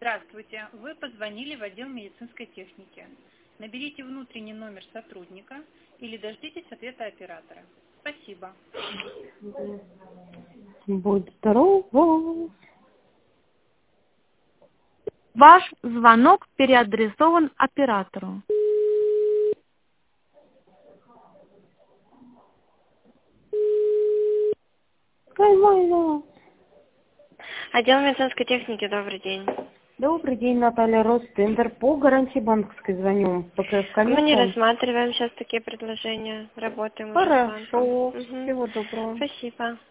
Здравствуйте. Вы позвонили в отдел медицинской техники. Наберите внутренний номер сотрудника или дождитесь ответа оператора. Спасибо. Будь здорова. Ваш звонок переадресован оператору. Отдел медицинской техники, добрый день. Добрый день, Наталья Ростендер. По гарантии банковской звоню. Мы не рассматриваем сейчас такие предложения. Работаем уже с банком. Хорошо. Всего доброго. Спасибо.